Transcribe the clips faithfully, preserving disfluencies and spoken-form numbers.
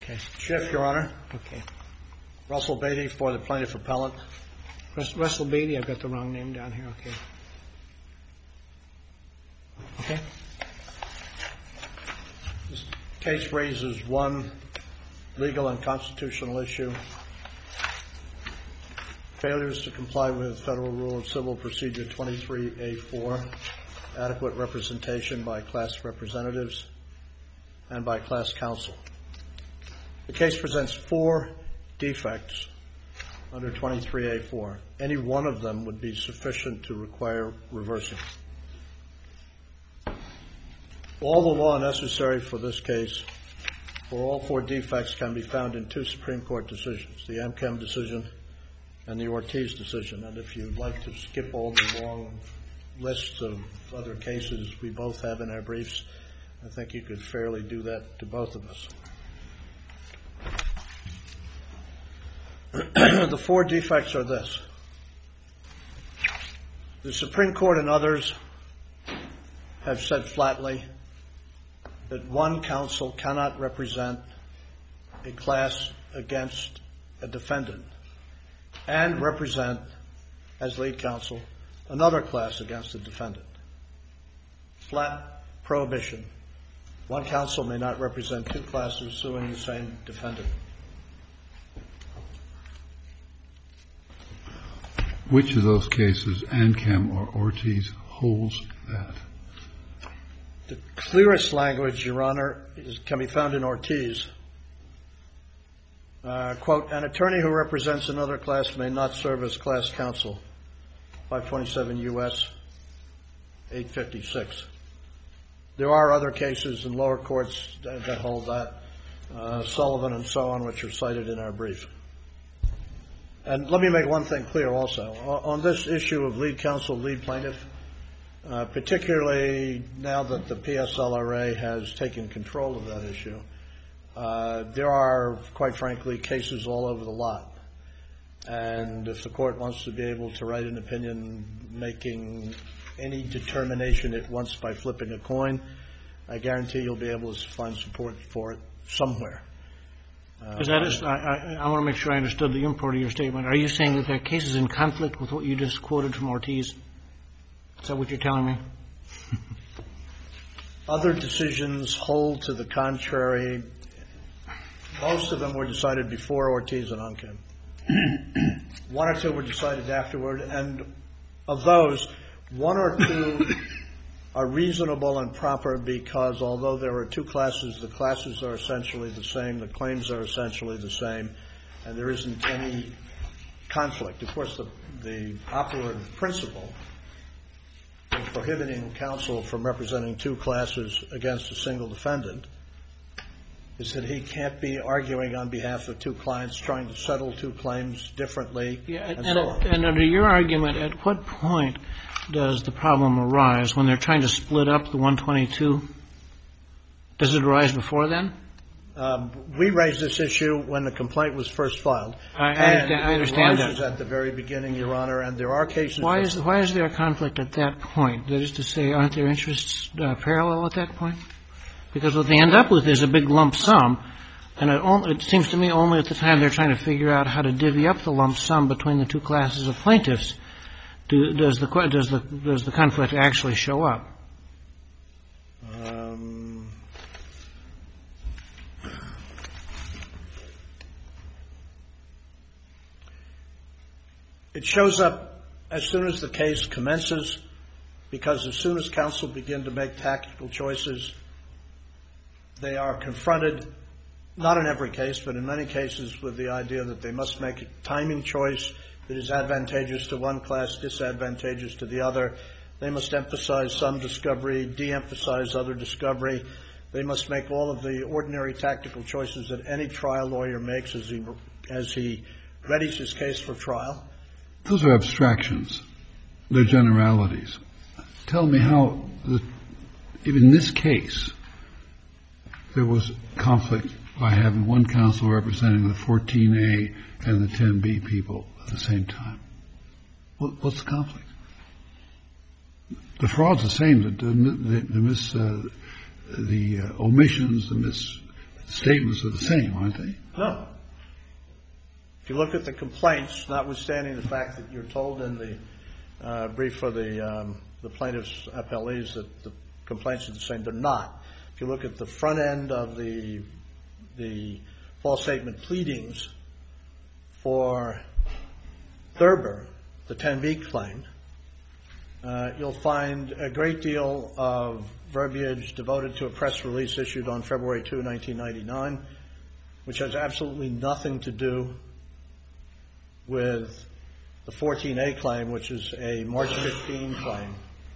Okay. Schiff, Your Honor. Okay. Russell Beatty for the plaintiff appellant. Rus- Russell Beatty, I've got the wrong name down here. Okay. Okay. This case raises one legal and constitutional issue. Failures to comply with Federal Rule of Civil Procedure twenty-three A four, adequate representation by class representatives and by class counsel. The case presents four defects under twenty-three A four. Any one of them would be sufficient to require reversing. All the law necessary for this case, for all four defects, can be found in two Supreme Court decisions, the Amchem decision and the Ortiz decision. And if you'd like to skip all the long lists of other cases we both have in our briefs, I think you could fairly do that to both of us. The four defects are this. The Supreme Court and others have said flatly that one counsel cannot represent a class against a defendant and represent, as lead counsel, another class against a defendant. Flat prohibition. One counsel may not represent two classes suing the same defendant. Which of those cases, Amchem or Ortiz, holds that? The clearest language, Your Honor, is, can be found in Ortiz. Uh, quote, an attorney who represents another class may not serve as class counsel. five twenty-seven U S eight fifty-six. There are other cases in lower courts that, that hold that, uh, Sullivan and so on, which are cited in our brief. And let me make one thing clear also. On this issue of lead counsel, lead plaintiff, uh, particularly now that the P S L R A has taken control of that issue, uh, there are, quite frankly, cases all over the lot. And if the court wants to be able to write an opinion making any determination it wants by flipping a coin, I guarantee you'll be able to find support for it somewhere. Uh, Is that is, I, I, I want to make sure I understood the import of your statement. Are you saying that there are cases in conflict with what you just quoted from Ortiz? Is that what you're telling me? Other decisions hold to the contrary. Most of them were decided before Ortiz and Amchem. One or two were decided afterward, and of those, one or two are reasonable and proper because although there are two classes, the classes are essentially the same, the claims are essentially the same, and there isn't any conflict. Of course, the, the operative principle in prohibiting counsel from representing two classes against a single defendant is that he can't be arguing on behalf of two clients trying to settle two claims differently. Yeah, and, and, so on. and under your argument, at what point does the problem arise? When they're trying to split up the one twenty-two? Does it arise before then? Um, we raised this issue when the complaint was first filed. I, I and understand, I understand it arises that. at the very beginning, Your Honor, and there are cases. Why is, why is there a conflict at that point? That is to say, aren't their interests uh, parallel at that point? Because what they end up with is a big lump sum, and it, only, it seems to me only at the time they're trying to figure out how to divvy up the lump sum between the two classes of plaintiffs do, does the does the does the conflict actually show up. Um, it shows up as soon as the case commences, because as soon as counsel begin to make tactical choices, they are confronted, not in every case, but in many cases, with the idea that they must make a timing choice that is advantageous to one class, disadvantageous to the other. They must emphasize some discovery, de-emphasize other discovery. They must make all of the ordinary tactical choices that any trial lawyer makes as he, as he readies his case for trial. Those are abstractions. They're generalities. Tell me how, the, even in this case, there was conflict by having one counsel representing the fourteen A and the ten B people at the same time. What, what's the conflict? The fraud's the same. The, the, the, mis, uh, the uh, omissions, the statements are the same, aren't they? No. If you look at the complaints, notwithstanding the fact that you're told in the uh, brief for the um, the plaintiffs' appellees that the complaints are the same, they're not. If you look at the front end of the the false statement pleadings for Thurber, the ten B claim, uh, you'll find a great deal of verbiage devoted to a press release issued on February second, nineteen ninety-nine, which has absolutely nothing to do with the fourteen A claim, which is a March fifteenth claim.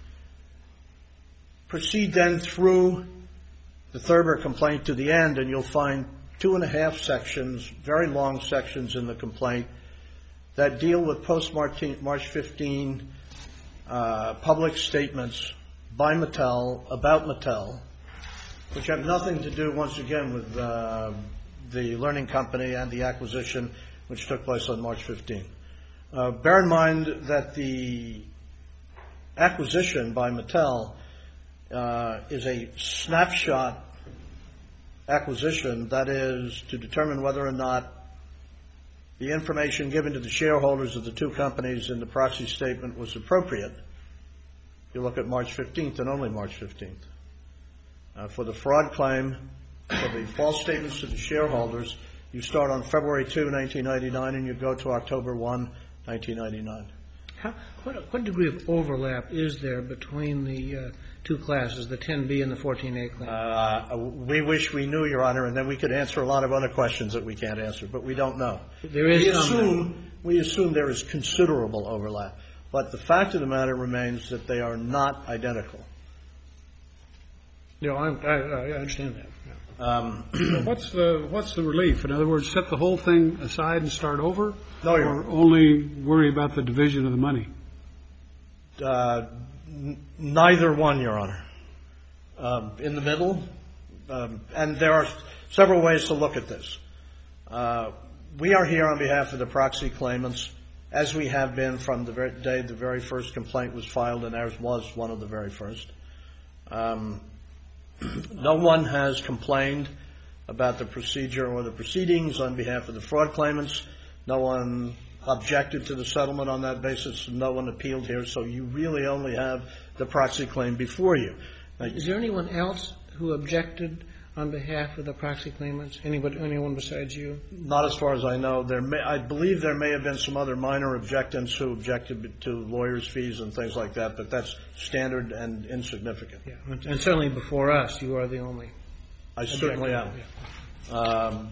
Proceed then through the Thurber complaint to the end, and you'll find two and a half sections, very long sections in the complaint, that deal with post-March fifteenth uh, public statements by Mattel about Mattel, which have nothing to do, once again, with uh, the Learning Company and the acquisition, which took place on March fifteenth. Uh, bear in mind that the acquisition by Mattel uh, is a snapshot acquisition, that is, to determine whether or not the information given to the shareholders of the two companies in the proxy statement was appropriate. You look at March fifteenth and only March fifteenth. Uh, for the fraud claim, for the false statements to the shareholders, you start on February second, nineteen ninety-nine, and you go to October first, nineteen ninety-nine. How, what, what degree of overlap is there between the uh, two classes, the ten B and the fourteen A claim? Uh, we wish we knew, Your Honor, and then we could answer a lot of other questions that we can't answer, but we don't know. There is we some assume, we assume there is considerable overlap, but the fact of the matter remains that they are not identical. No, I'm, I, I understand that. Yeah. Um, what's the what's the relief? In other words, set the whole thing aside and start over, no, Your or Honor. only worry about the division of the money? Uh, n- neither one, Your Honor. Um, in the middle, um, and there are several ways to look at this. Uh, we are here on behalf of the proxy claimants, as we have been from the very day the very first complaint was filed, and ours was one of the very first. Um, no one has complained about the procedure or the proceedings on behalf of the fraud claimants. No one objected to the settlement on that basis. No one appealed here, so you really only have the proxy claim before you. Now, is there anyone else who objected on behalf of the proxy claimants? Anybody, anyone besides you? Not as far as I know. There may, I believe there may have been some other minor objectants who objected to lawyers' fees and things like that, but that's standard and insignificant. Yeah, and certainly before us, you are the only. I certainly am. Yeah. Um,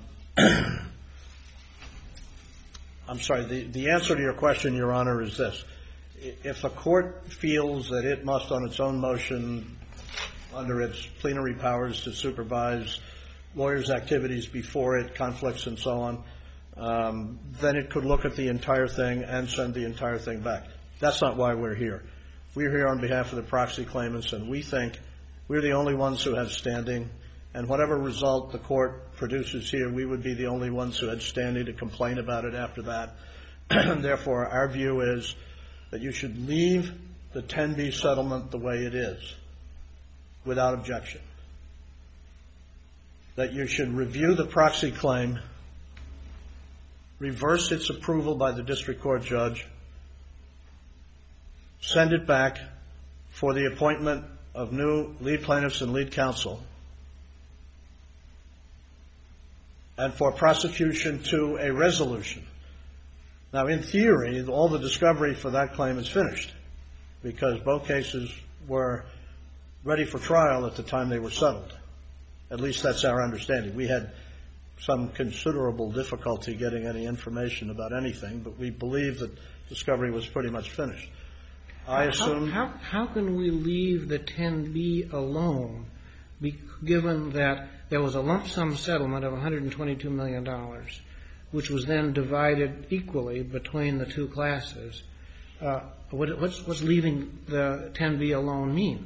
I'm sorry. The, the answer to your question, Your Honor, is this. If a court feels that it must, on its own motion, under its plenary powers to supervise lawyers' activities before it, conflicts and so on, um, then it could look at the entire thing and send the entire thing back. That's not why we're here. We're here on behalf of the proxy claimants, and we think we're the only ones who have standing, and whatever result the court produces here, we would be the only ones who had standing to complain about it after that. Therefore, our view is that you should leave the ten B settlement the way it is, without objection. That you should review the proxy claim, reverse its approval by the district court judge, send it back for the appointment of new lead plaintiffs and lead counsel, and for prosecution to a resolution. Now, in theory, all the discovery for that claim is finished, because both cases were ready for trial at the time they were settled. At least that's our understanding. We had some considerable difficulty getting any information about anything, but we believe that discovery was pretty much finished. I assume... How, how, how can we leave the ten B alone, be, given that there was a lump sum settlement of one hundred twenty-two million dollars, which was then divided equally between the two classes? Uh, what, what's, what's leaving the ten B alone mean?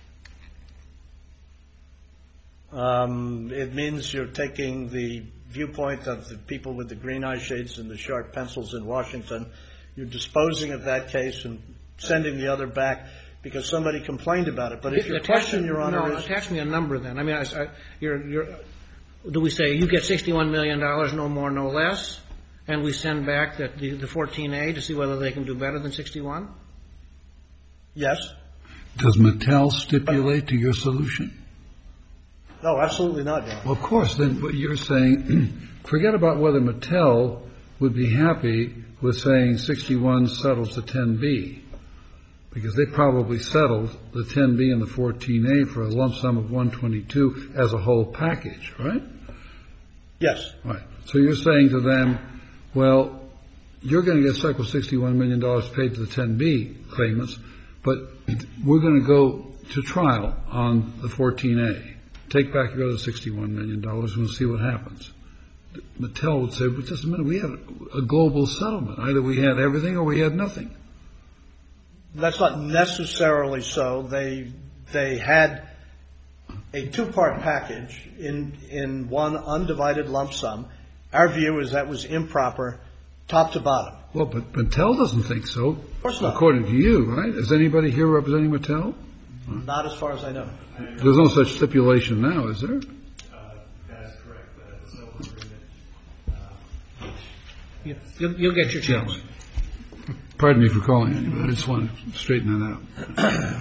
Um, it means you're taking the viewpoint of the people with the green eye shades and the sharp pencils in Washington. You're disposing of that case and sending the other back because somebody complained about it. But if your attach, question, Your Honor, no, is... attach me a number then. I mean, I, I, you're, you're, do we say you get sixty-one million dollars, no more, no less, and we send back the, the, the fourteen A to see whether they can do better than sixty-one? Yes. Does Mattel stipulate to your solution? No, absolutely not, Your Honor. Well, of course, then what you're saying, forget about whether Mattel would be happy with saying sixty-one settles the ten B, because they probably settled the ten B and the fourteen A for a lump sum of one twenty-two as a whole package, right? Yes. Right. So you're saying to them, well, you're going to get stuck with sixty-one million dollars paid to the ten B claimants, but we're going to go to trial on the fourteen A. Take back your other sixty-one million dollars and we'll see what happens. Mattel would say, but just a minute, we had a global settlement. Either we had everything or we had nothing. That's not necessarily so. They they had a two-part package in in one undivided lump sum. Our view is that was improper, top to bottom. Well, but Mattel doesn't think so. Of course not. According to you, right? Is anybody here representing Mattel? Not as far as I know. There's no such stipulation now, is there? Uh, that is correct. But the settlement agreement, uh, You, you'll, you'll get your chance. Yeah. Pardon me for calling you, but I just want to straighten that out.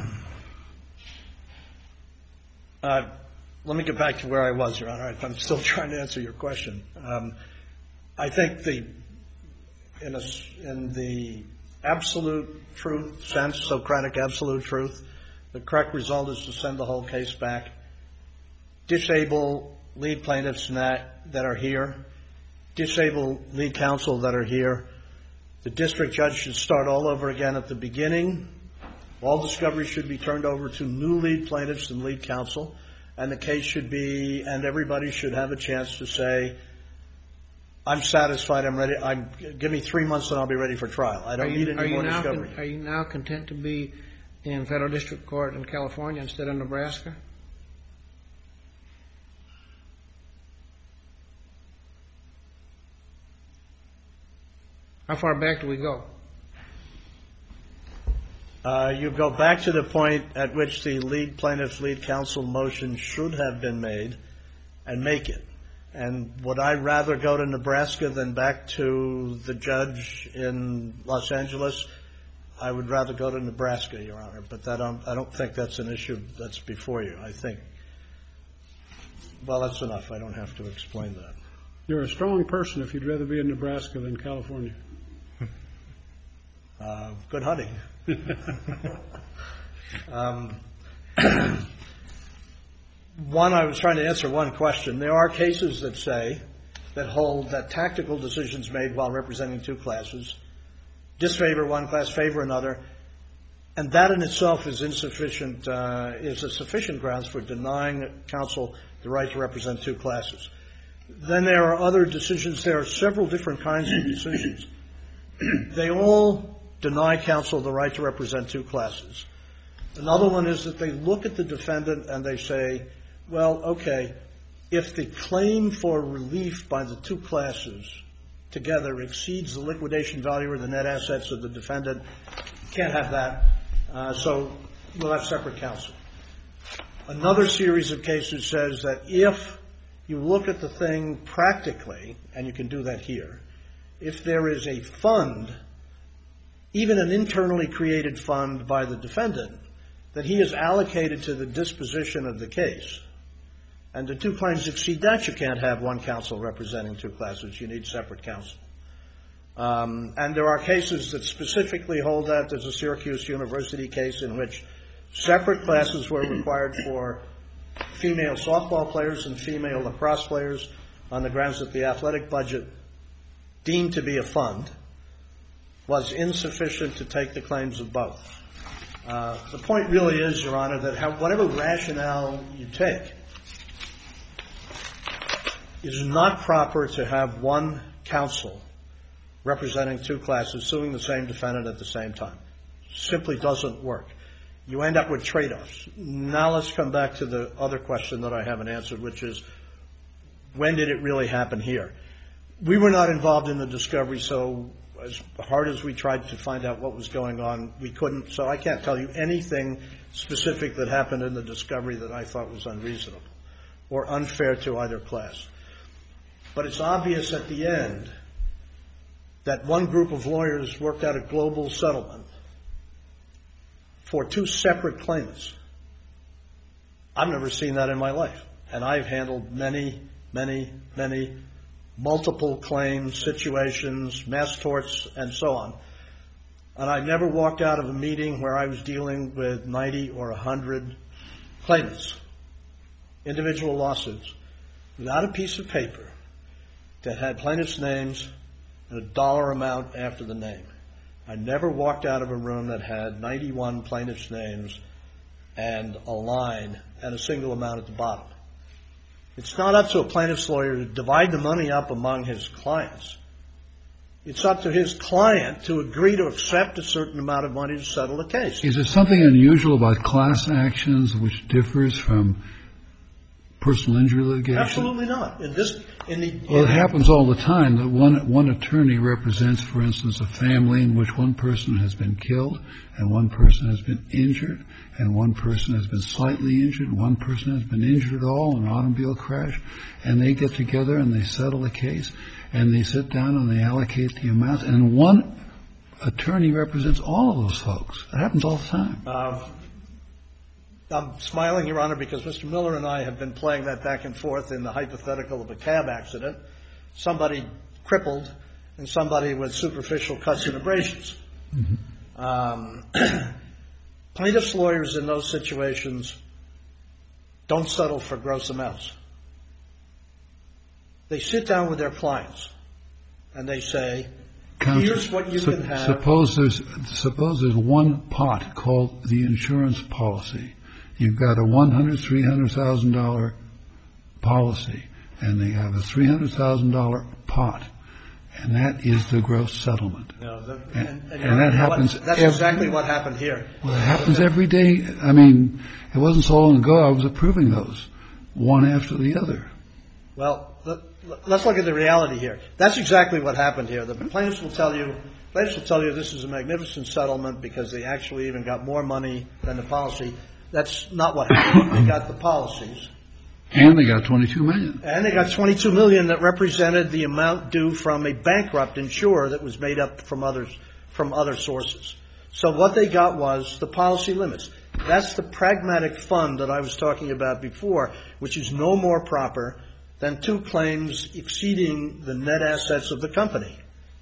Uh, let me get back to where I was, Your Honor. I'm still trying to answer your question. Um, I think the in, a, in the absolute truth sense, Socratic absolute truth, the correct result is to send the whole case back, disable lead plaintiffs that, that are here, disable lead counsel that are here. The district judge should start all over again at the beginning. All discovery should be turned over to new lead plaintiffs and lead counsel, and the case should be, and everybody should have a chance to say, I'm satisfied, I'm ready, I'm, give me three months and I'll be ready for trial. I don't Are you, need are any you more now discovery. con- are you now content to be in federal district court in California instead of Nebraska? How far back do we go? Uh, you go back to the point at which the lead plaintiff's lead counsel motion should have been made and make it. And would I rather go to Nebraska than back to the judge in Los Angeles? I would rather go to Nebraska, Your Honor, but that um, I don't think that's an issue that's before you. I think, well, that's enough. I don't have to explain that. You're a strong person if you'd rather be in Nebraska than California. Uh, good hunting. um, one, I was trying to answer one question. There are cases that say, that hold that tactical decisions made while representing two classes disfavor one class, favor another, and that in itself is insufficient, uh, is a sufficient grounds for denying counsel the right to represent two classes. Then there are other decisions. There are several different kinds of decisions. They all deny counsel the right to represent two classes. Another one is that they look at the defendant and they say, well, okay, if the claim for relief by the two classes together exceeds the liquidation value or the net assets of the defendant, can't have that, uh, so we'll have separate counsel. Another series of cases says that if you look at the thing practically, and you can do that here, if there is a fund, even an internally created fund by the defendant, that he is allocated to the disposition of the case, and the two claims exceed that, you can't have one counsel representing two classes. You need separate counsel. Um, and there are cases that specifically hold that. There's a Syracuse University case in which separate classes were required for female softball players and female lacrosse players on the grounds that the athletic budget, deemed to be a fund, was insufficient to take the claims of both. Uh, the point really is, Your Honor, that how, whatever rationale you take, it is not proper to have one counsel representing two classes suing the same defendant at the same time. Simply doesn't work. You end up with trade-offs. Now let's come back to the other question that I haven't answered, which is, when did it really happen here? We were not involved in the discovery, so as hard as we tried to find out what was going on, we couldn't. So I can't tell you anything specific that happened in the discovery that I thought was unreasonable. or unfair to either class. But it's obvious at the end that one group of lawyers worked out a global settlement for two separate claimants. I've never seen that in my life. And I've handled many, many, many multiple claims, situations, mass torts, and so on. And I've never walked out of a meeting where I was dealing with ninety or one hundred claimants, individual lawsuits, without a piece of paper that had plaintiffs' names and a dollar amount after the name. I never walked out of a room that had ninety-one plaintiffs' names and a line and a single amount at the bottom. It's not up to a plaintiff's lawyer to divide the money up among his clients. It's up to his client to agree to accept a certain amount of money to settle a case. Is there something unusual about class actions which differs from personal injury litigation? Absolutely not. In this, in the well, it happens all the time that one one attorney represents, for instance, a family in which one person has been killed and one person has been injured and one person has been slightly injured, one person has been injured at all in an automobile crash, and they get together and they settle a case and they sit down and they allocate the amounts, and one attorney represents all of those folks. It happens all the time. Uh, I'm smiling, Your Honor, because Mister Miller and I have been playing that back and forth in the hypothetical of a cab accident, somebody crippled and somebody with superficial cuts and abrasions. Mm-hmm. Um, plaintiffs' lawyers in those situations don't settle for gross amounts. They sit down with their clients and they say, Counsel, here's what you su- can have. Suppose there's, suppose there's one pot called the insurance policy. You've got a one hundred thousand dollars, three hundred thousand dollars policy, and they have a three hundred thousand dollars pot, and that is the gross settlement. No, the, and, and, and, and that happens. What, that's every, exactly what happened here. Well, it happens every day. I mean, it wasn't so long ago I was approving those, one after the other. Well, let, let's look at the reality here. That's exactly what happened here. The plaintiffs will tell you, plaintiffs will tell you this is a magnificent settlement because they actually even got more money than the policy. That's not what happened. They got the policies. And they got twenty-two million dollars. And they got twenty-two million dollars that represented the amount due from a bankrupt insurer that was made up from others, from other sources. So what they got was the policy limits. That's the pragmatic fund that I was talking about before, which is no more proper than two claims exceeding the net assets of the company.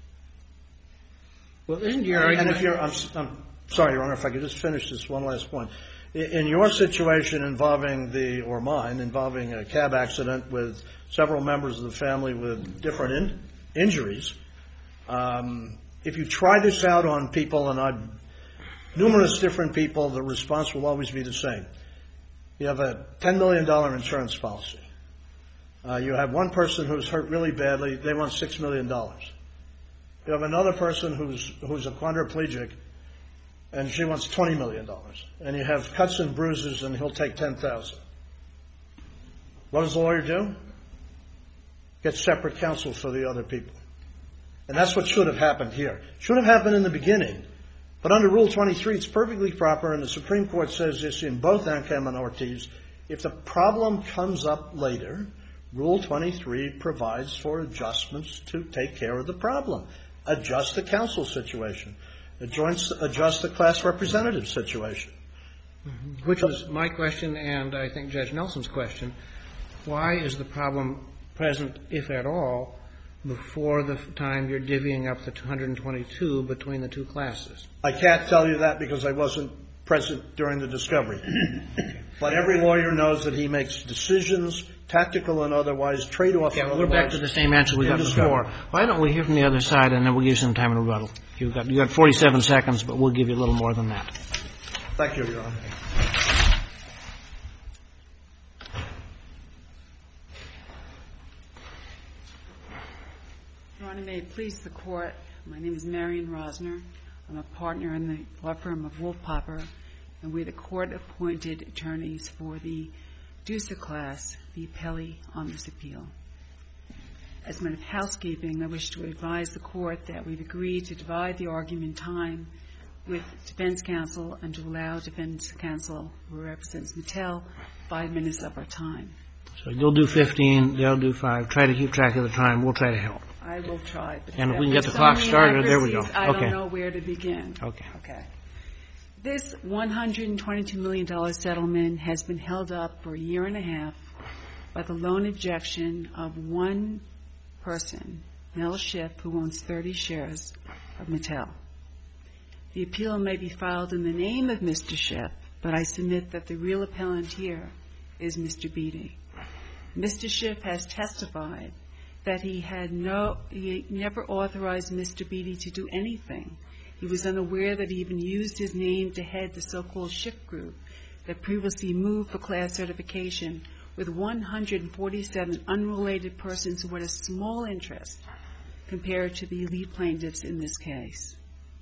Well, isn't your and, argument... And if you're, I'm, I'm sorry, Your Honor, if I could just finish this one last point. In your situation involving the, or mine, involving a cab accident with several members of the family with different in, injuries, um, if you try this out on people, and I've numerous different people, the response will always be the same. You have a ten million dollars insurance policy. Uh, you have one person who's hurt really badly. They want six million dollars. You have another person who's who's a quadriplegic, and she wants twenty million dollars. And you have cuts and bruises, and he'll take ten thousand dollars. What does the lawyer do? Get separate counsel for the other people. And that's what should have happened here. Should have happened in the beginning. But under Rule twenty-three, it's perfectly proper, and the Supreme Court says this in both Ancam and Ortiz. If the problem comes up later, Rule twenty-three provides for adjustments to take care of the problem. Adjust the counsel situation. Adjust, adjust the class representative situation. Mm-hmm. Which was my question and I think Judge Nelson's question. Why is the problem present, if at all, before the time you're divvying up the two hundred twenty-two between the two classes? I can't tell you that because I wasn't present during the discovery. But every lawyer knows that he makes decisions, tactical and otherwise, trade-off. Yeah, we're back to the same answer we got before. Why don't we hear from the other side, and then we'll give you some time in rebuttal. You've got, you got forty-seven seconds, but we'll give you a little more than that. Thank you, Your Honor. Your Honor, may it please the Court, my name is Marion Rosner. I'm a partner in the law firm of Wolf Popper, and we're the court-appointed attorneys for the Deucer class, the appellee on this appeal. As a matter of housekeeping, I wish to advise the Court that we've agreed to divide the argument time with defense counsel and to allow defense counsel, who represents Mattel, five minutes of our time. So you'll do fifteen, they'll do five. Try to keep track of the time. We'll try to help. I will try. But And if we can there's get the so clock many started, there we go. inaccuracies, I Okay. don't know where to begin. Okay. Okay. This one hundred twenty-two million dollars settlement has been held up for a year and a half by the loan objection of one person, Mel Schiff, who owns thirty shares of Mattel. The appeal may be filed in the name of Mister Schiff, but I submit that the real appellant here is Mister Beatty. Mister Schiff has testified that he had no, he never authorized Mister Beatty to do anything. He was unaware that he even used his name to head the so-called Schiff group that previously moved for class certification with one hundred forty-seven unrelated persons who had a small interest compared to the lead plaintiffs in this case.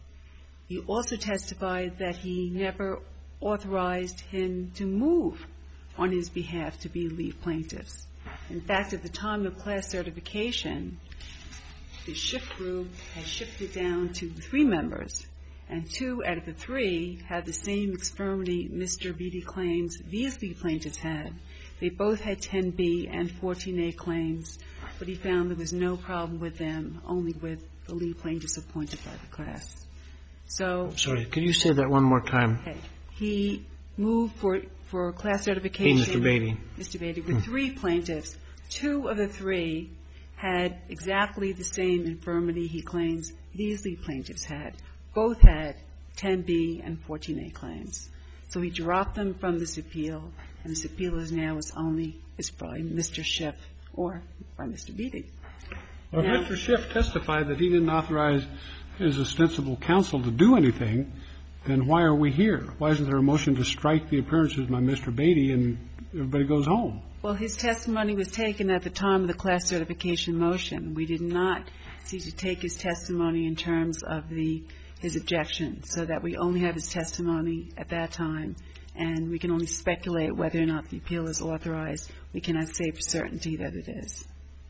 He also testified that he never authorized him to move on his behalf to be lead plaintiffs. In fact, at the time of class certification, the Schiff group had shifted down to three members, and two out of the three had the same extremity Mister Beatty claims these lead plaintiffs had. They both had ten B and fourteen A claims, but he found there was no problem with them, only with the lead plaintiffs appointed by the class. So, Sorry, could you say that one more time? okay, he moved for for class certification. Hey, Mister Beatty. Mister Beatty, with three plaintiffs. Two of the three had exactly the same infirmity he claims these lead plaintiffs had. Both had ten B and fourteen A claims. So he dropped them from this appeal, and this appeal is now is only is by Mister Schiff or by Mister Beatty. Well, Now- if Mister Schiff testified that he didn't authorize his ostensible counsel to do anything, then why are we here? Why isn't there a motion to strike the appearances by Mister Beatty and everybody goes home? Well, his testimony was taken at the time of the class certification motion. We did not seek to take his testimony in terms of the his objection, so that we only have his testimony at that time, and we can only speculate whether or not the appeal is authorized. We cannot say for certainty that it is.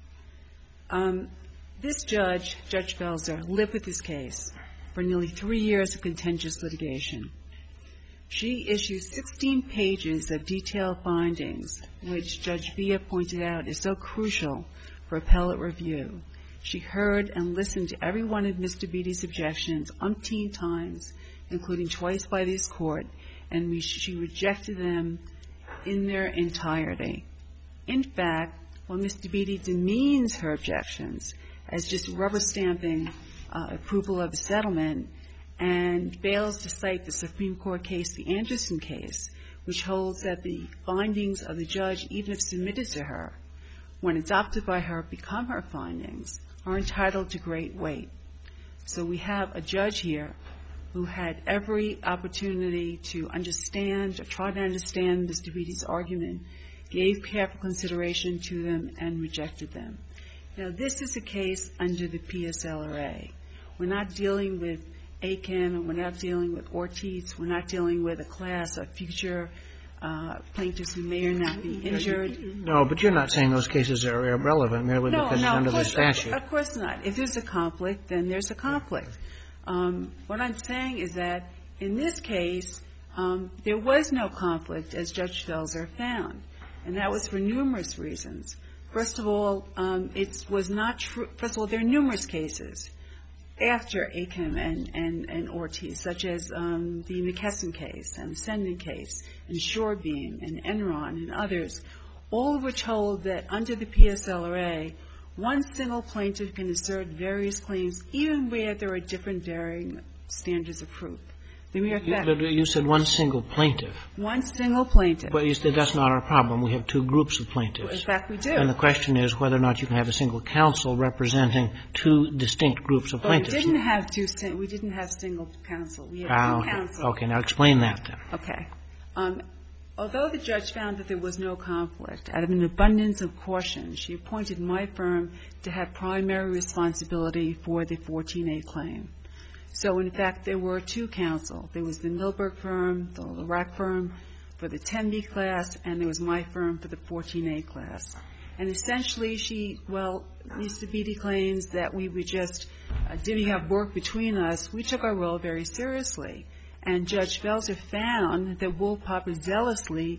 Um, this judge, Judge Belzer, lived with this case for nearly three years of contentious litigation. She issued sixteen pages of detailed findings, which Judge Bia pointed out is so crucial for appellate review. She heard and listened to every one of Mister Beatty's objections umpteen times, including twice by this court, and we, she rejected them in their entirety. In fact, while Mister Beatty demeans her objections as just rubber stamping uh, approval of the settlement, and fails to cite the Supreme Court case, the Anderson case, which holds that the findings of the judge, even if submitted to her, when adopted by her, become her findings, are entitled to great weight. So we have a judge here who had every opportunity to understand or try to understand Mister Beatty's argument, gave careful consideration to them, and rejected them. Now, this is a case under the P S L R A. We're not dealing with A C A M, and we're not dealing with Ortiz. We're not dealing with a class of future uh, plaintiffs who may or not be injured. No, but you're not saying those cases are irrelevant merely No, because no, it's under of the course, statute. Of, of course not. If there's a conflict, then there's a conflict. Um, what I'm saying is that in this case, um, there was no conflict, as Judge Felser found, and that was for numerous reasons. First of all, um, it was not true. First of all, there are numerous cases after A C A M and, and, and Ortiz, such as um, the McKesson case and the Senden case and Shorebeam and Enron and others, all of which hold that under the P S L R A, one single plaintiff can assert various claims even where there are different varying standards of proof. The mere fact, But you said one single plaintiff. one single plaintiff. But you said that's not our problem. We have two groups of In plaintiffs. fact, we do. And the question is whether or not you can have a single counsel representing two distinct groups of But we plaintiffs. didn't have two. sin- We didn't have single counsel. We had Ah, two okay. counsel. Okay, now explain that then. Okay. Um, although the judge found that there was no conflict, out of an abundance of caution, she appointed my firm to have primary responsibility for the fourteen A claim. So, in fact, there were two counsel. There was the Milberg firm, the Larac firm for the ten B class, and there was my firm for the fourteen A class. And essentially, she, well, Mister Beatty claims that we were just, uh, didn't have work between us. We took our role very seriously. And Judge Felser found that Woolpopper zealously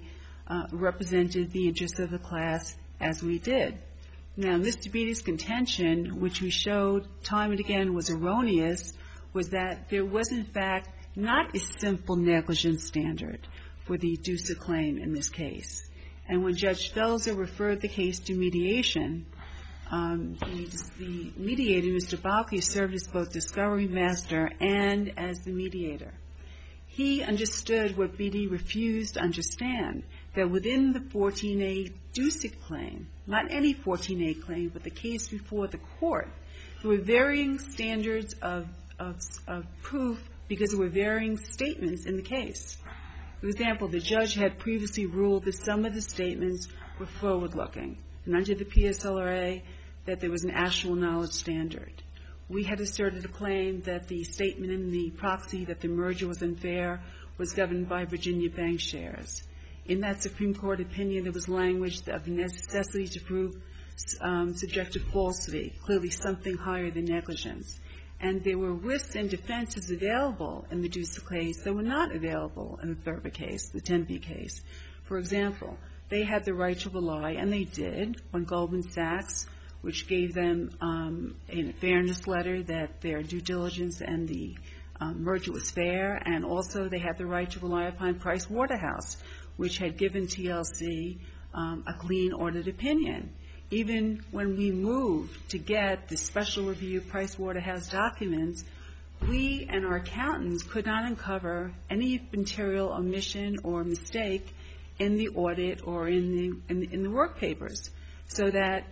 uh, represented the interests of the class as we did. Now, Mister Beatty's contention, which we showed time and again was erroneous, was that there was, in fact, not a simple negligence standard for the DUSA claim in this case. And when Judge Felser referred the case to mediation, um, the, the mediator, Mister Balke, served as both discovery master and as the mediator. He understood what Beatty refused to understand, that within the fourteen A DUSA claim, not any fourteen A claim, but the case before the court, there were varying standards of, of, of proof because there were varying statements in the case. For example, the judge had previously ruled that some of the statements were forward-looking, and under the P S L R A, that there was an actual knowledge standard. We had asserted a claim that the statement in the proxy that the merger was unfair was governed by Virginia Bank shares. In that Supreme Court opinion, there was language of necessity to prove um, subjective falsity, clearly something higher than negligence. And there were risks and defenses available in the DUSA case that were not available in the Thurber case, the ten B case. For example, they had the right to rely, and they did, on Goldman Sachs, which gave them um, a fairness letter that their due diligence and the um, merger was fair, and also they had the right to rely upon Price Waterhouse, which had given T L C um, a clean audit opinion. Even when we moved to get the special review Price Waterhouse documents, we and our accountants could not uncover any material omission or mistake in the audit or in the, in the, in the work papers. So that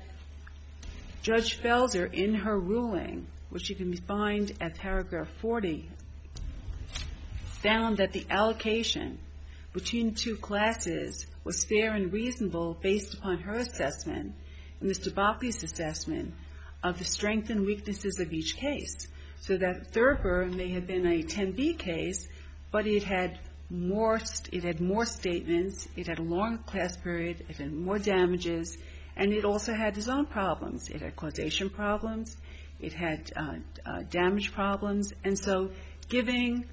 Judge Felser, in her ruling, which you can find at paragraph forty, found that the allocation between two classes was fair and reasonable based upon her assessment and Mister Balke's assessment of the strengths and weaknesses of each case. So that Thurber may have been a ten B case, but it had more, it had more statements, it had a longer class period, it had more damages, and it also had its own problems. It had causation problems, it had uh, uh, damage problems, and so giving,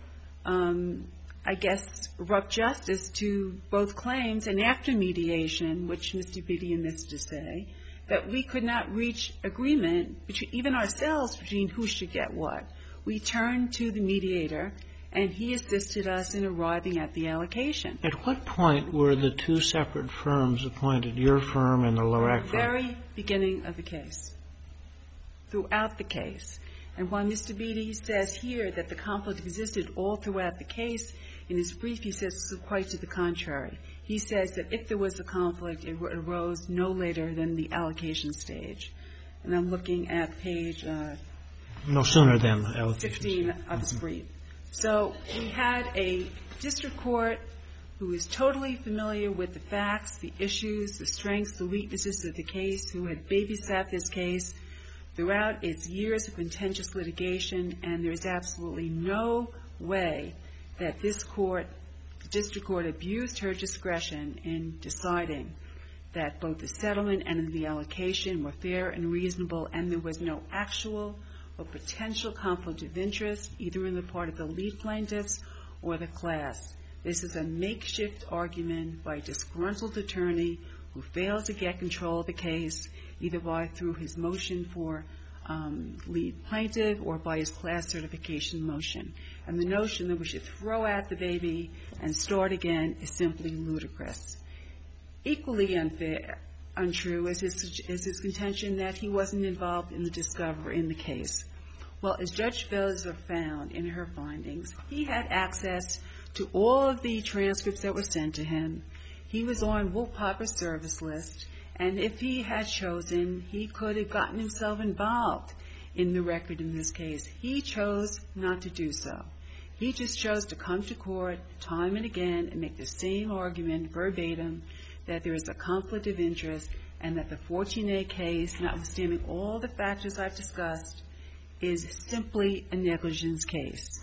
um, I guess, rough justice to both claims, and after mediation, which Mister Beatty enlisted to say, that we could not reach agreement, between, even ourselves, between who should get what. We turned to the mediator, and he assisted us in arriving at the allocation. At what point were the two separate firms appointed, your firm and the Lorac firm? At the very beginning of the case, throughout the case. And while Mister Beatty says here that the conflict existed all throughout the case, in his brief he says quite to the contrary. He says that if there was a conflict, it arose no later than the allocation stage. And I'm looking at page uh, no sooner than allocation. sixteen of his brief. So we had a district court who is totally familiar with the facts, the issues, the strengths, the weaknesses of the case, who had babysat this case throughout its years of contentious litigation, and there is absolutely no way that this court, the district court, abused her discretion in deciding that both the settlement and the allocation were fair and reasonable, and there was no actual or potential conflict of interest, either in the part of the lead plaintiffs or the class. This is a makeshift argument by a disgruntled attorney who fails to get control of the case, either by through his motion for um, lead plaintiff or by his class certification motion. And the notion that we should throw out the baby and start again is simply ludicrous. Equally unfair, untrue is his, is his contention that he wasn't involved in the discovery in the case. Well, as Judge Felser found in her findings, he had access to all of the transcripts that were sent to him. He was on Woolpopper's service list, and if he had chosen, he could have gotten himself involved in the record in this case. He chose not to do so. He just chose to come to court time and again and make the same argument verbatim that there is a conflict of interest and that the fourteen A case, notwithstanding all the factors I've discussed, is simply a negligence case.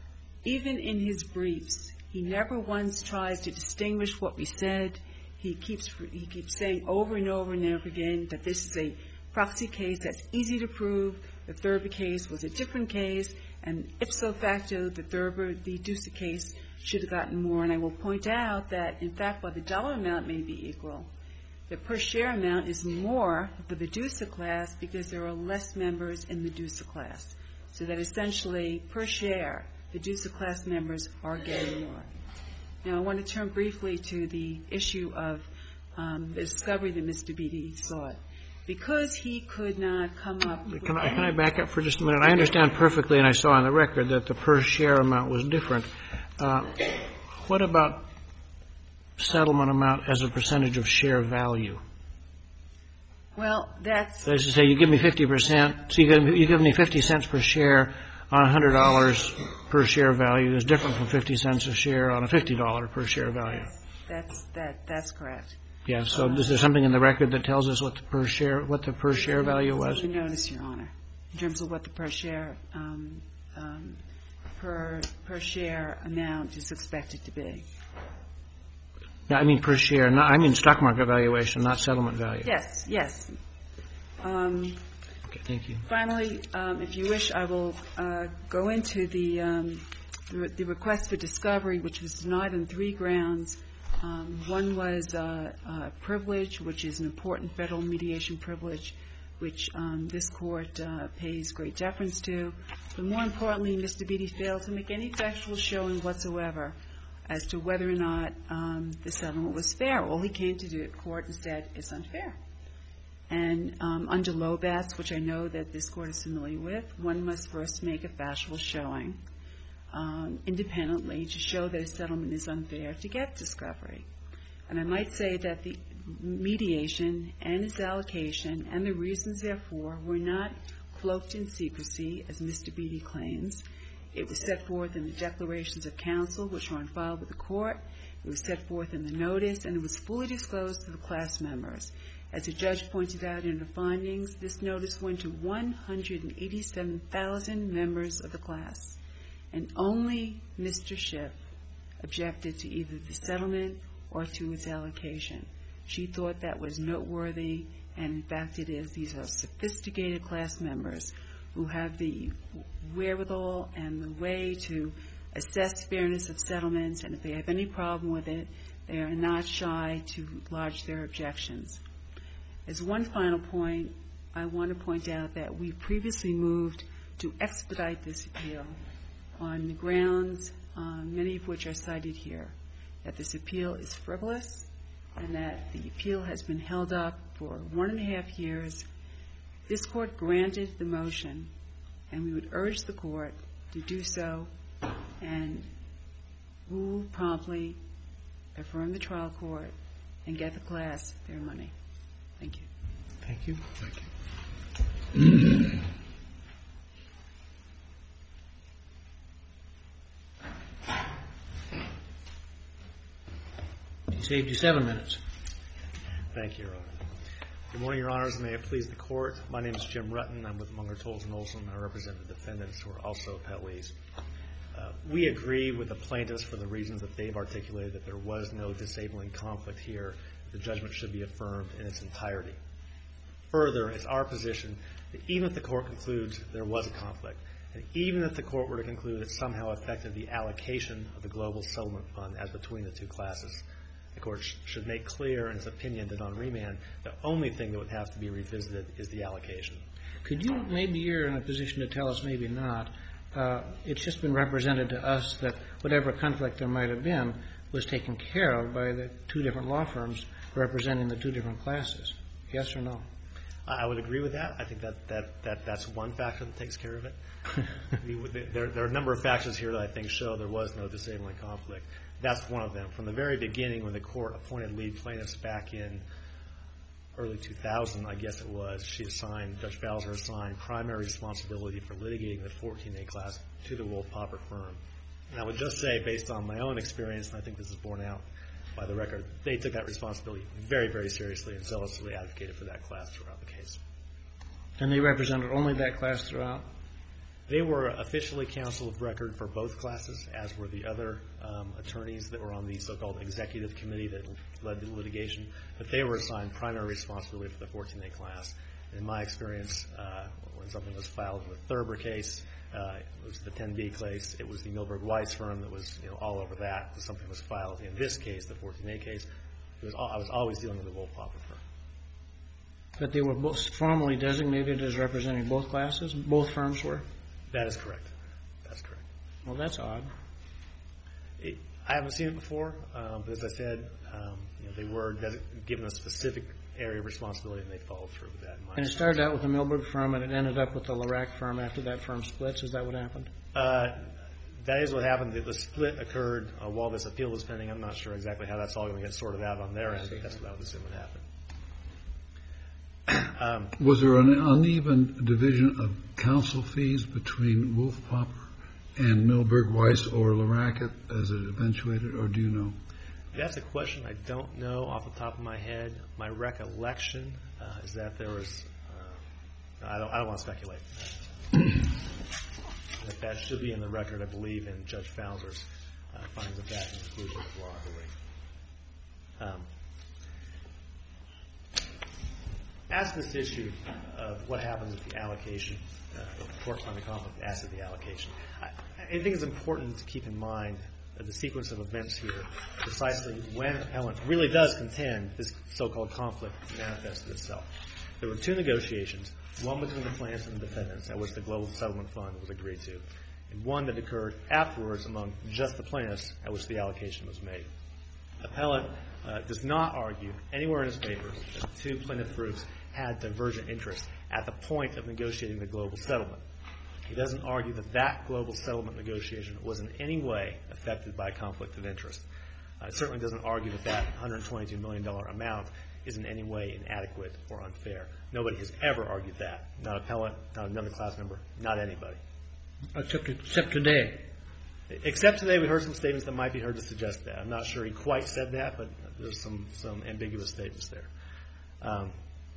Even in his briefs, he never once tries to distinguish what we said. He keeps he keeps saying over and over and over again that this is a proxy case that's easy to prove. The Thurber case was a different case, and ipso facto, the Thurber, the DUSA case should have gotten more. And I will point out that, in fact, while the dollar amount may be equal, the per share amount is more for the D U S A class because there are less members in the D U S A class. So that essentially, per share, the D U S A class members are getting more. Now, I want to turn briefly to the issue of um, the discovery that Mister Beatty sought. Because he could not come up with Can I, can I back up for just a minute? I understand perfectly, and I saw on the record, that the per share amount was different. Uh, what about settlement amount as a percentage of share value? Well, that's... That is to say, you give me fifty percent, so you give, you give me fifty cents per share on one hundred dollars per share value is different from fifty cents a share on a fifty dollars per share value. That's, that, that's correct. Yeah, so is there something in the record that tells us what the per share, what the per share value was? You notice, Your Honor, in terms of what the per share, um, um, per, per share amount is expected to be. No, I mean per share, not, I mean stock market valuation, not settlement value. Yes, yes. Um, Okay, thank you. Finally, um, if you wish, I will uh, go into the, um, the the request for discovery, which was denied on three grounds. Um, one was uh, uh, privilege, which is an important federal mediation privilege, which um, this court uh, pays great deference to. But more importantly, Mister Beatty failed to make any factual showing whatsoever as to whether or not um, the settlement was fair. All he came to the court and said, it's unfair. And um, under Lobats, which I know that this court is familiar with, one must first make a factual showing um, independently to show that a settlement is unfair to get discovery. And I might say that the mediation and its allocation and the reasons therefore were not cloaked in secrecy, as Mister Beatty claims. It was set forth in the declarations of counsel, which were on file with the court. It was set forth in the notice, and it was fully disclosed to the class members. As the judge pointed out in her findings, this notice went to one hundred eighty-seven thousand members of the class, and only Mister Schiff objected to either the settlement or to its allocation. She thought that was noteworthy, and in fact it is. These are sophisticated class members who have the wherewithal and the way to assess fairness of settlements, and if they have any problem with it, they are not shy to lodge their objections. As one final point, I want to point out that we previously moved to expedite this appeal on the grounds, uh, many of which are cited here, that this appeal is frivolous and that the appeal has been held up for one and a half years. This court granted the motion, and we would urge the court to do so and rule promptly, affirm the trial court, and get the class their money. Thank you. Thank you. Thank you. He saved you seven minutes. Thank you, Your Honor. Good morning, Your Honors. May it please the Court. My name is Jim Rutten. I'm with Munger, Tolles and Olson. I represent the defendants who are also appellees. Uh, we agree with the plaintiffs for the reasons that they've articulated that there was no disabling conflict here. The judgment should be affirmed in its entirety. Further, it's our position that even if the court concludes there was a conflict, and even if the court were to conclude it somehow affected the allocation of the global settlement fund as between the two classes, the court sh- should make clear in its opinion that on remand, the only thing that would have to be revisited is the allocation. Could you, maybe you're in a position to tell us, maybe not, uh, it's just been represented to us that whatever conflict there might have been was taken care of by the two different law firms representing the two different classes. Yes or no? I would agree with that. I think that, that, that that's one factor that takes care of it. there, there are a number of factors here that I think show there was no disabling conflict. That's one of them. From the very beginning, when the court appointed lead plaintiffs back in early two thousand, I guess it was, she assigned, Judge Bowser assigned primary responsibility for litigating the fourteen A class to the Wolf Popper firm. And I would just say, based on my own experience, and I think this is borne out by the record, they took that responsibility very, very seriously and zealously advocated for that class throughout the case. And they represented only that class throughout? They were officially counsel of record for both classes, as were the other um, attorneys that were on the so-called executive committee that led the litigation. But they were assigned primary responsibility for the fourteen A class. In my experience, uh, when something was filed in the Thurber case, uh, it was the ten B case, it was the Milberg Weiss firm that was, you know, all over that. When something was filed in this case, the fourteen A case, it was all, I was always dealing with the Wolf-Popper firm. But they were both formally designated as representing both classes? Both firms were? That is correct. That's correct. Well, that's odd. It, I haven't seen it before, um, but as I said, um, you know, they were des- given a specific area of responsibility, and they followed through with that. In my And it started out with the Milberg firm, and it ended up with the Larac firm after that firm splits. Is that what happened? Uh, that is what happened. The, the split occurred uh, while this appeal was pending. I'm not sure exactly how that's all going to get sorted out on their end, but that's what I would assume would happen. Um, Was there an uneven division of counsel fees between Wolf-Popper and Milberg Weiss or Larac as it eventuated, or do you know? That's a question I don't know off the top of my head. My recollection uh, is that there was. Uh, I don't. I don't want to speculate. That that should be in the record, I believe, in Judge Fowler's uh, findings of fact and conclusion of law, I believe. Um, as to this issue of what happens with the allocation, uh, if the court finds a conflict as to the allocation, I, I think it's important to keep in mind the sequence of events here, precisely when appellant really does contend this so-called conflict manifested itself. There were two negotiations, one between the plaintiffs and the defendants, at which the Global Settlement Fund was agreed to, and one that occurred afterwards among just the plaintiffs, at which the allocation was made. Appellant uh, does not argue anywhere in his papers that the two plaintiff groups had divergent interests at the point of negotiating the global settlement. He doesn't argue that that global settlement negotiation was in any way affected by conflict of interest. Uh, it certainly doesn't argue that that one hundred twenty-two million dollars amount is in any way inadequate or unfair. Nobody has ever argued that. Not appellant, not another class member, not anybody. Except, except today. Except today we heard some statements that might be heard to suggest that. I'm not sure he quite said that, but there's some, some ambiguous statements there. Um,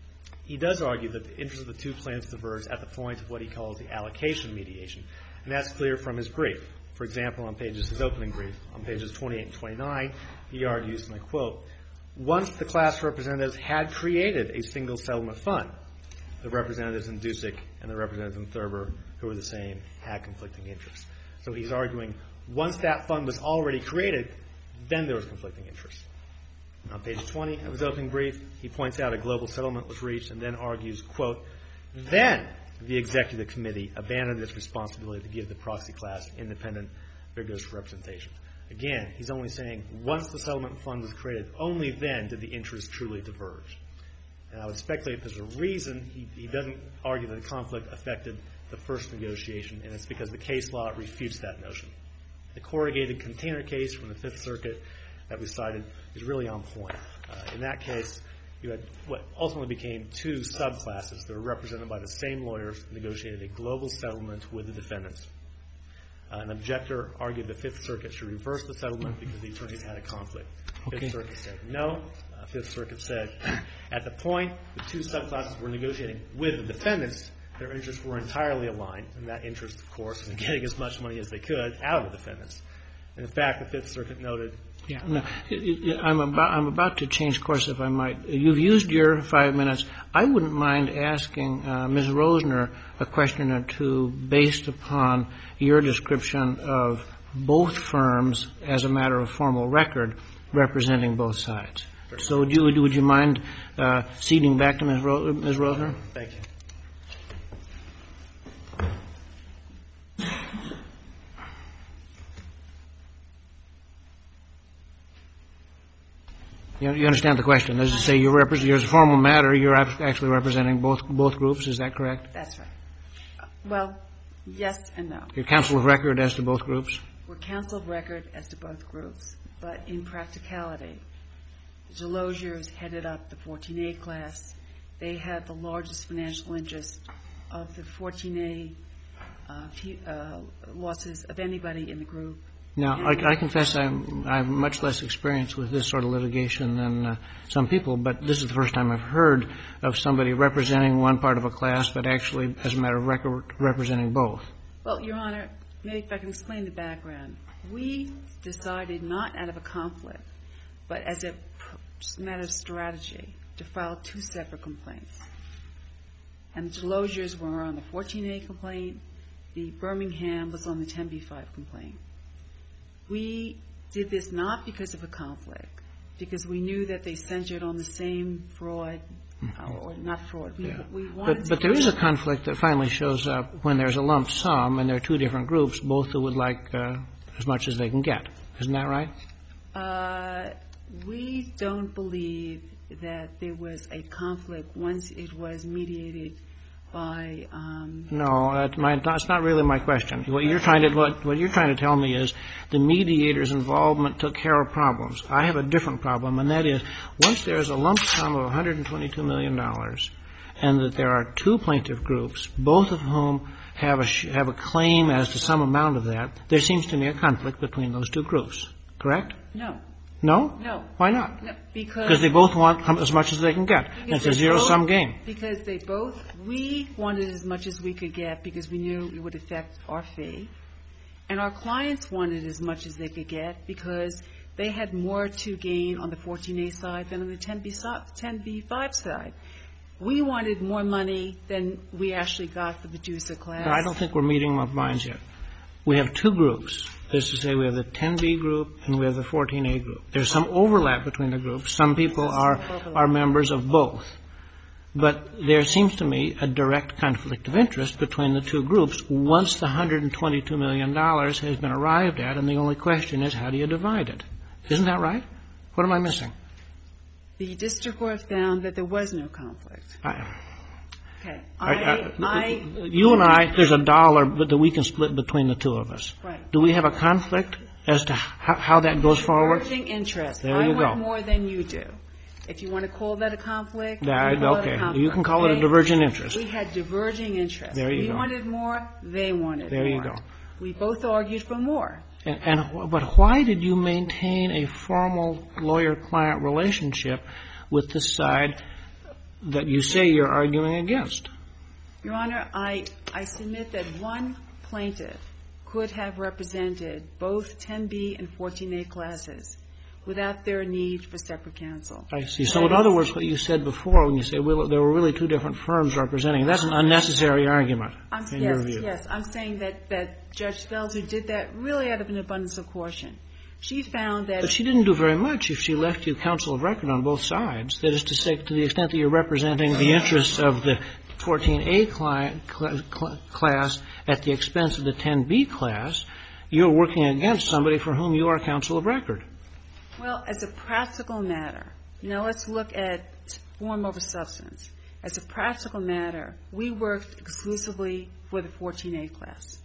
He does argue that the interests of the two plaintiffs diverge at the point of what he calls the allocation mediation, and that's clear from his brief. For example, on pages his opening brief, on pages twenty-eight and twenty-nine, he argues, and I quote, "Once the class representatives had created a single settlement fund, the representatives in Dusick and the representatives in Thurber, who were the same, had conflicting interests." So he's arguing once that fund was already created, then there was conflicting interests. On page twenty of his opening brief, he points out a global settlement was reached and then argues, quote, "Then the executive committee abandoned its responsibility to give the proxy class independent, vigorous representation." Again, he's only saying once the settlement fund was created, only then did the interests truly diverge. And I would speculate there's a reason he, he doesn't argue that the conflict affected the first negotiation, and it's because the case law refutes that notion. The corrugated container case from the Fifth Circuit that we cited is really on point. Uh, in that case, you had what ultimately became two subclasses that were represented by the same lawyers, negotiated a global settlement with the defendants. Uh, an objector argued the Fifth Circuit should reverse the settlement because the attorneys had a conflict. Okay. Fifth Circuit said no. Uh, Fifth Circuit said at the point the two subclasses were negotiating with the defendants, their interests were entirely aligned, and that interest, of course, was in getting as much money as they could out of the defendants. And in fact, the Fifth Circuit noted. Yeah, no, it, it, I'm about I'm about to change course, if I might. You've used your five minutes. I wouldn't mind asking uh, Miz Rosner a question or two based upon your description of both firms as a matter of formal record representing both sides. So would you would you mind uh, ceding back to Miz Ro- Miz Rosner? Thank you. You, you understand the question. As to say, you're repre- you're as a formal matter, you're actually representing both both groups. Is that correct? That's right. Uh, well, yes and no. You're counsel of record as to both groups? We're counsel of record as to both groups, but in practicality, the Delosiers headed up the fourteen A class. They had the largest financial interest of the fourteen A uh, p- uh, losses of anybody in the group. Now, I, I confess I'm, I have much less experience with this sort of litigation than uh, some people, but this is the first time I've heard of somebody representing one part of a class, but actually, as a matter of record, representing both. Well, Your Honor, maybe if I can explain the background. We decided not out of a conflict, but as a matter of strategy, to file two separate complaints. and the Delosiers were on the fourteen A complaint. The Birmingham was on the ten B five complaint. We did this not because of a conflict, because we knew that they centered on the same fraud, mm-hmm. or not fraud. We, yeah. we wanted but, but there is a conflict that finally shows up when there's a lump sum and there are two different groups, both who would like uh, as much as they can get. Isn't that right? Uh, we don't believe that there was a conflict once it was mediated by. Um, no, that's, my, that's not really my question. What you're trying to what, what you're trying to tell me is the mediator's involvement took care of problems. I have a different problem, and that is once there's a lump sum of one hundred twenty-two million dollars, and that there are two plaintiff groups, both of whom have a have a claim as to some amount of that, there seems to me a conflict between those two groups. Correct? No. No? No. Why not? No, because because they both want as much as they can get. It's a zero-sum game. Because they both, we wanted as much as we could get because we knew it would affect our fee. And our clients wanted as much as they could get because they had more to gain on the fourteen A side than on the ten B five side. We wanted more money than we actually got for the Medusa class. No, I don't think we're meeting our minds yet. We have two groups. That is to say, we have the ten B group and we have the fourteen A group. There's some overlap between the groups. Some people are are members of both. But there seems to me a direct conflict of interest between the two groups once the one hundred twenty-two million dollars has been arrived at, and the only question is how do you divide it? Isn't that right? What am I missing? The district court found that there was no conflict. I, Okay. I, I, I, you and I, there's a dollar that we can split between the two of us. Right. Do we have a conflict as to how, how that goes forward? Diverging interest. There I you want go. more than you do. If you want to call that a conflict, That, you call okay. it a conflict. You can call okay? it a divergent interest. We had diverging interests. There you we go. wanted more. They wanted there more. There you go. We both argued for more. And, and but why did you maintain a formal lawyer-client relationship with the side that you say you're arguing against? Your Honor, I, I submit that one plaintiff could have represented both ten B and fourteen A classes without their need for separate counsel. I see. So in other words, what you said before when you say well, there were really two different firms representing, that's an unnecessary argument I'm, in yes, your view. Yes, I'm saying that, that Judge Stelzer did that really out of an abundance of caution. She found that... But she didn't do very much if she left you counsel of record on both sides. That is to say, to the extent that you're representing the interests of the fourteen A client, cl- cl- class at the expense of the ten B class, you're working against somebody for whom you are counsel of record. Well, as a practical matter, now let's look at form over substance. As a practical matter, we worked exclusively for the fourteen A class,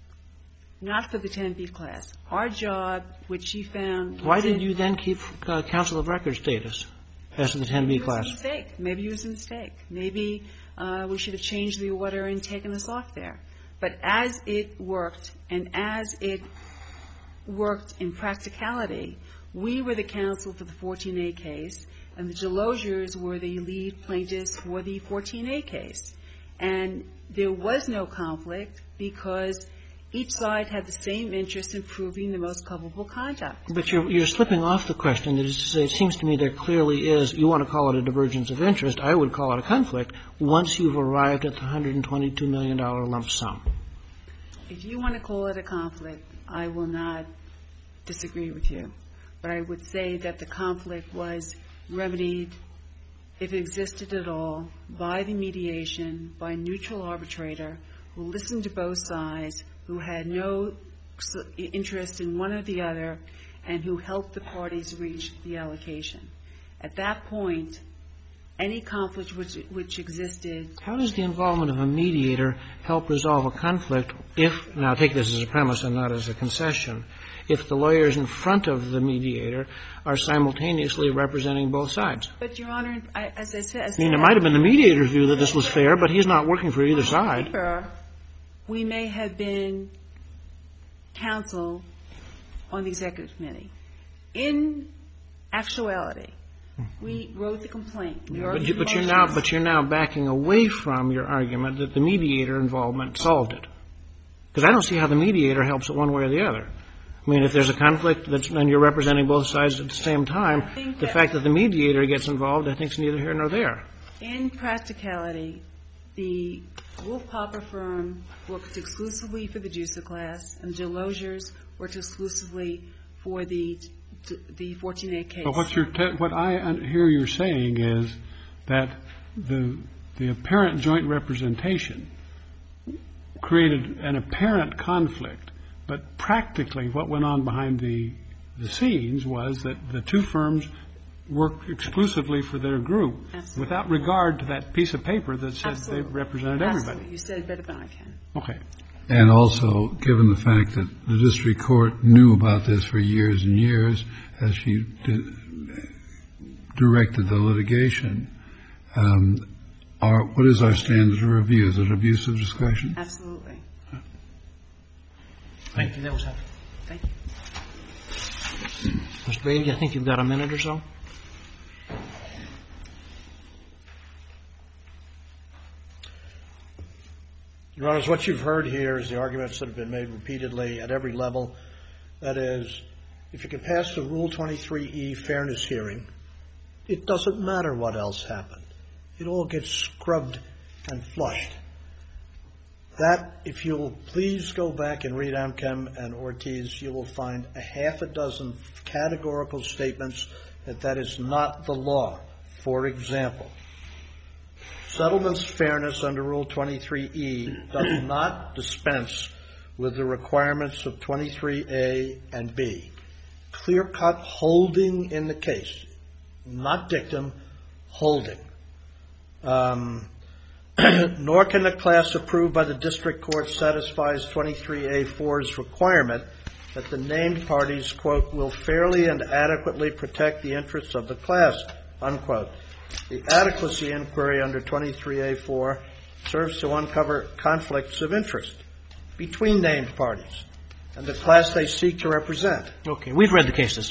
not for the ten B class. Our job, which she found... Why did you then keep uh, counsel of record status as to the ten B class? Maybe it was a mistake. Maybe it was a mistake. Maybe uh, we should have changed the order and taken us off there. But as it worked, and as it worked in practicality, we were the counsel for the fourteen A case, and the Delosiers were the lead plaintiffs for the fourteen A case. And there was no conflict because each side had the same interest in proving the most culpable conduct. But you're, you're slipping off the question. That is to say, it seems to me there clearly is, you want to call it a divergence of interest, I would call it a conflict, once you've arrived at the one hundred twenty-two million dollars lump sum. If you want to call it a conflict, I will not disagree with you. But I would say that the conflict was remedied, if it existed at all, by the mediation, by a neutral arbitrator who listened to both sides, who had no interest in one or the other, and who helped the parties reach the allocation. At that point, any conflict which, which existed... How does the involvement of a mediator help resolve a conflict if, now take this as a premise and not as a concession, if the lawyers in front of the mediator are simultaneously representing both sides? But, Your Honor, I, as I said... As I mean, it might have been the mediator's view that this was fair, but he's not working for either side. We may have been counsel on the executive committee. In actuality, we wrote the complaint. We but, you, but you're now, but you're now backing away from your argument that the mediator involvement solved it, because I don't see how the mediator helps it one way or the other. I mean, if there's a conflict that's, and you're representing both sides at the same time, the fact that the mediator gets involved, I think, is neither here nor there. In practicality, The Wolf Popper firm works exclusively for the juicer class, and the Delosiers works exclusively for the the fourteen A case. But what you're te- what I un- hear you're saying is that the the apparent joint representation created an apparent conflict, but practically what went on behind the the scenes was that the two firms worked exclusively for their group. Absolutely. Without regard to that piece of paper that said Absolutely. they represented everybody. Absolutely. You said it better than I can. Okay. And also, given the fact that the district court knew about this for years and years as she did, directed the litigation, um, our, what is our standard of review? Is it abuse of discretion? Absolutely. Thank you. That was helpful. Thank you. Mister Beatty, I think you've got a minute or so. Your Honors, what you've heard here is the arguments that have been made repeatedly at every level. That is, if you can pass the Rule twenty-three E fairness hearing, it doesn't matter what else happened. It all gets scrubbed and flushed. That, if you'll please go back and read Amchem and Ortiz, you will find a half a dozen categorical statements that that is not the law. For example, settlements fairness under Rule twenty-three E does not dispense with the requirements of twenty-three A and B. Clear-cut holding in the case, not dictum, holding. Um, nor can the class approved by the district court satisfies twenty-three A four's requirement that the named parties, quote, will fairly and adequately protect the interests of the class, unquote. The adequacy inquiry under twenty-three A four serves to uncover conflicts of interest between named parties and the class they seek to represent. Okay. We've read the cases.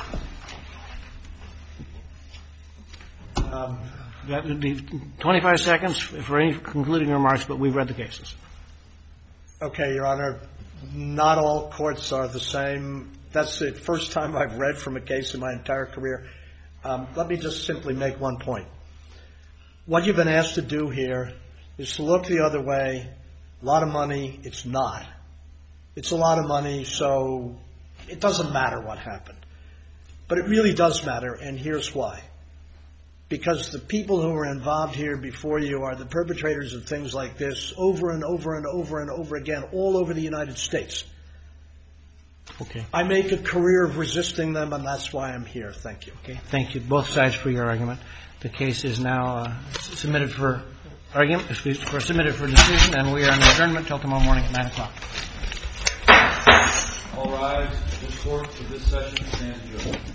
Um, That would be twenty-five seconds for any concluding remarks, but we've read the cases. Okay, Your Honor, not all courts are the same. That's the first time I've read from a case in my entire career. Um, let me just simply make one point. What you've been asked to do here is to look the other way. A lot of money, it's not. It's a lot of money, so it doesn't matter what happened. But it really does matter, and here's why. Because the people who are involved here before you are the perpetrators of things like this over and over and over and over again, all over the United States. Okay. I make a career of resisting them, and that's why I'm here. Thank you. Okay. Thank you, both sides, for your argument. The case is now uh, submitted for argument, excuse me, for submitted for decision, and we are in adjournment until tomorrow morning at nine o'clock. All rise. This court for this session stands adjourned.